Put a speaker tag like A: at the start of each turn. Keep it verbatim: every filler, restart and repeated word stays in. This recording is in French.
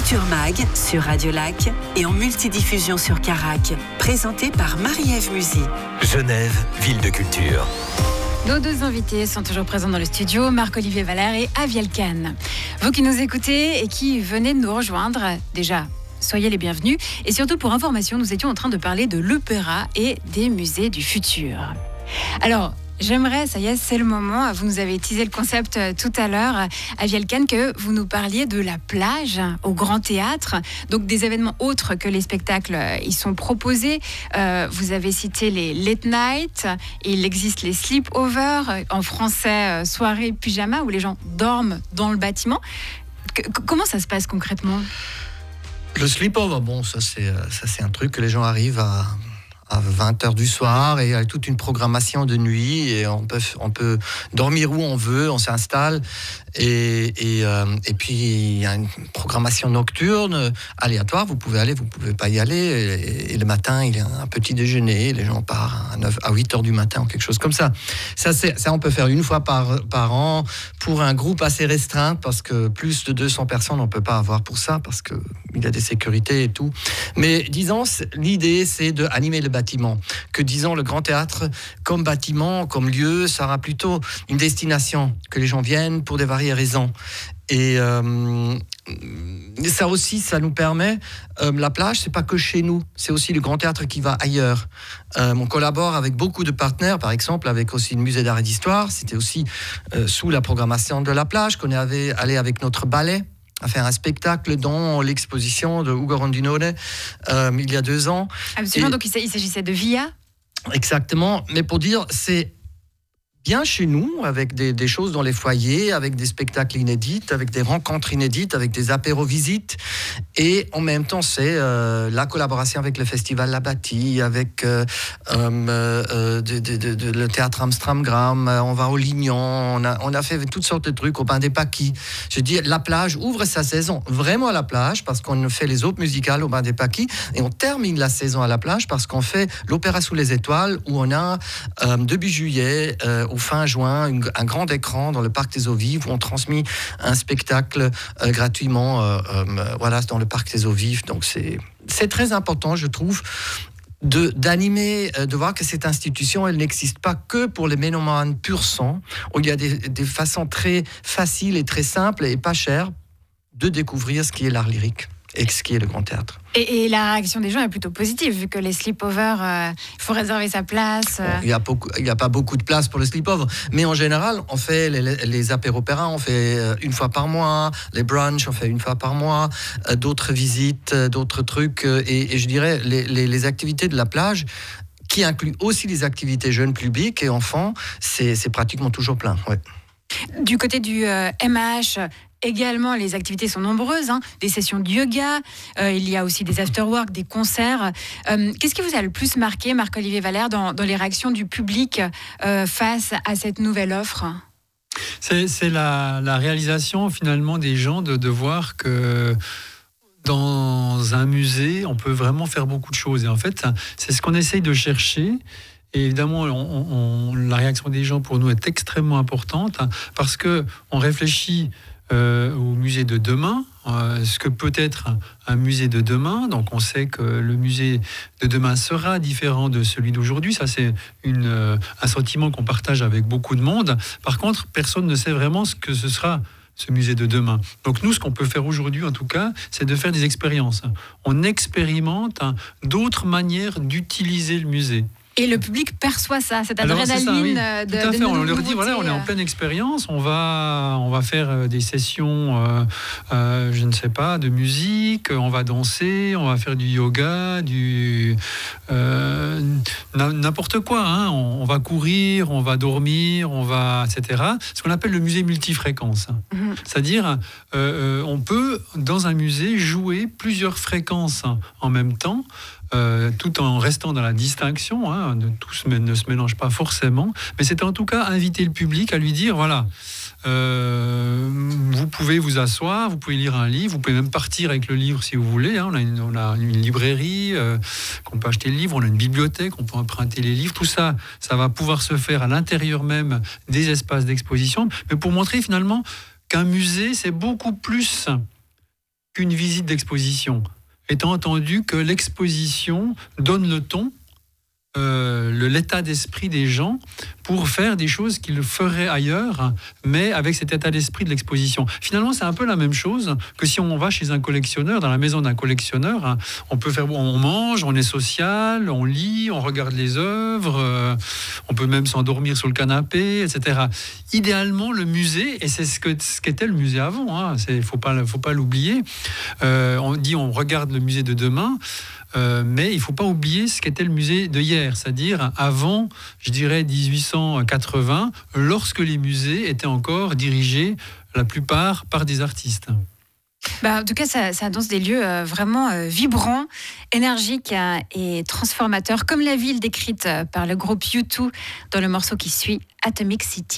A: Culture Mag sur Radio Lac et en multidiffusion sur Carac. Présenté par Marie-Ève Musy.
B: Genève, ville de culture.
C: Nos deux invités sont toujours présents dans le studio, Marc-Olivier Valère et Aviel Kahn. Vous qui nous écoutez et qui venez de nous rejoindre, déjà, soyez les bienvenus. Et surtout, pour information, nous étions en train de parler de l'opéra et des musées du futur. Alors, j'aimerais, ça y est, c'est le moment, vous nous avez teasé le concept tout à l'heure, Aviel Kahn, que vous nous parliez de la plage au Grand Théâtre, donc des événements autres que les spectacles y sont proposés. Euh, vous avez cité les late night, il existe les sleep-over, en français soirée pyjama, où les gens dorment dans le bâtiment. Que, comment ça se passe concrètement ?
D: Le sleep-over, bon, ça c'est, ça c'est un truc que les gens arrivent à... à vingt heures du soir, et il y a toute une programmation de nuit, et on peut, on peut dormir où on veut, on s'installe, et, et, euh, et puis il y a une programmation nocturne aléatoire, vous pouvez aller, vous pouvez pas y aller, et, et le matin il y a un petit déjeuner, les gens partent à, neuf, à huit heures du matin ou quelque chose comme ça. Ça, c'est, ça on peut faire une fois par, par an pour un groupe assez restreint, parce que plus de deux cents personnes on peut pas avoir pour ça, parce qu'il y a des sécurités et tout. Mais disons, l'idée c'est d'animer le bâtiment, que disons le Grand Théâtre comme bâtiment, comme lieu, ça sera plutôt une destination, que les gens viennent pour des variées raisons. Et euh, ça aussi, ça nous permet, euh, la plage, c'est pas que chez nous, c'est aussi le Grand Théâtre qui va ailleurs. Euh, on collabore avec beaucoup de partenaires, par exemple avec aussi le Musée d'Art et d'Histoire, c'était aussi euh, sous la programmation de la plage qu'on est allé avec notre ballet à faire un spectacle dans l'exposition de Ugo Rondinone euh, il y a deux ans.
C: Absolument,
D: et,
C: donc il s'agissait de Via.
D: Exactement, mais pour dire, c'est bien chez nous, avec des, des choses dans les foyers, avec des spectacles inédits, avec des rencontres inédites, avec des apéro-visites, et en même temps, c'est euh, la collaboration avec le Festival La Bâtie, avec euh, euh, de, de, de, de, le théâtre Amstramgram, on va au Lignon, on a, on a fait toutes sortes de trucs, au Bain des Paquis. Je dis, la plage ouvre sa saison vraiment à la plage, parce qu'on fait les aupes musicales au Bain des Paquis, et on termine la saison à la plage, parce qu'on fait l'Opéra sous les étoiles, où on a, euh, début juillet, euh, au fin juin, une, un grand écran dans le Parc des Eaux Vives où on transmet un spectacle euh, gratuitement euh, euh, voilà, dans le Parc des Eaux Vives. Donc c'est, c'est très important, je trouve, de, d'animer, euh, de voir que cette institution, elle n'existe pas que pour les mélomanes pur sang, où il y a des, des façons très faciles et très simples et pas chères de découvrir ce qui est l'art lyrique et ce qui est le Grand Théâtre.
C: Et, et la réaction des gens est plutôt positive, vu que les sleep-over, il euh, faut réserver sa place. Euh...
D: Il bon, n'y a, a pas beaucoup de place pour le sleep-over, mais en général, on fait les, les, les apéro-opéras, on fait une fois par mois, les brunchs, on fait une fois par mois, euh, d'autres visites, euh, d'autres trucs, euh, et, et je dirais, les, les, les activités de la plage, qui incluent aussi les activités jeunes publics et enfants, c'est, c'est pratiquement toujours plein. Ouais.
C: Du côté du euh, M H, également, les activités sont nombreuses, hein, des sessions de yoga, euh, il y a aussi des after-work, des concerts. Euh, qu'est-ce qui vous a le plus marqué, Marc-Olivier Valère, dans, dans les réactions du public euh, face à cette nouvelle offre ?
E: C'est, c'est la, la réalisation, finalement, des gens de, de voir que dans un musée, on peut vraiment faire beaucoup de choses. Et en fait, c'est ce qu'on essaye de chercher. Et évidemment, on, on, la réaction des gens pour nous est extrêmement importante, hein, parce qu'on réfléchit euh, au musée de demain, euh, ce que peut être un, un musée de demain. Donc on sait que le musée de demain sera différent de celui d'aujourd'hui. Ça, c'est une, euh, un sentiment qu'on partage avec beaucoup de monde. Par contre, personne ne sait vraiment ce que ce sera, ce musée de demain. Donc nous, ce qu'on peut faire aujourd'hui, en tout cas, c'est de faire des expériences. On expérimente hein, d'autres manières d'utiliser le musée.
C: Et le public perçoit ça, cette
E: Alors,
C: adrénaline
E: ça, oui.
C: de,
E: Tout à
C: de
E: fait. On
C: nouveautés.
E: leur dit voilà, on est en pleine expérience, on va, on va faire des sessions, euh, euh, je ne sais pas, de musique, on va danser, on va faire du yoga, du euh, n'importe quoi. Hein. On, on va courir, on va dormir, on va, et cetera. Ce qu'on appelle le musée multifréquence. Mm-hmm. C'est-à-dire, euh, on peut dans un musée jouer plusieurs fréquences en même temps. Euh, tout en restant dans la distinction, hein, de, tout se, ne se mélange pas forcément, mais c'est en tout cas inviter le public à lui dire, voilà, euh, vous pouvez vous asseoir, vous pouvez lire un livre, vous pouvez même partir avec le livre si vous voulez, hein, on, a une, on a une librairie, euh, qu'on peut acheter le livre, on a une bibliothèque, on peut emprunter les livres, tout ça, ça va pouvoir se faire à l'intérieur même des espaces d'exposition, mais pour montrer finalement qu'un musée, c'est beaucoup plus qu'une visite d'exposition, étant entendu que l'exposition donne le ton, euh, le, l'état d'esprit des gens pour faire des choses qu'ils feraient ailleurs, mais avec cet état d'esprit de l'exposition. Finalement, c'est un peu la même chose que si on va chez un collectionneur, dans la maison d'un collectionneur, hein, on peut faire, on mange, on est social, on lit, on regarde les œuvres, euh, on peut même s'endormir sur le canapé, et cetera. Idéalement, le musée, et c'est ce, que, ce qu'était le musée avant, hein, c'est, faut pas, faut pas l'oublier. Euh, on dit, on regarde le musée de demain. Euh, mais il ne faut pas oublier ce qu'était le musée de hier, c'est-à-dire avant, je dirais, dix-huit cent quatre-vingts, lorsque les musées étaient encore dirigés, la plupart, par des artistes.
C: Bah, en tout cas, ça, ça annonce des lieux euh, vraiment euh, vibrants, énergiques euh, et transformateurs, comme la ville décrite euh, par le groupe U deux dans le morceau qui suit, Atomic City.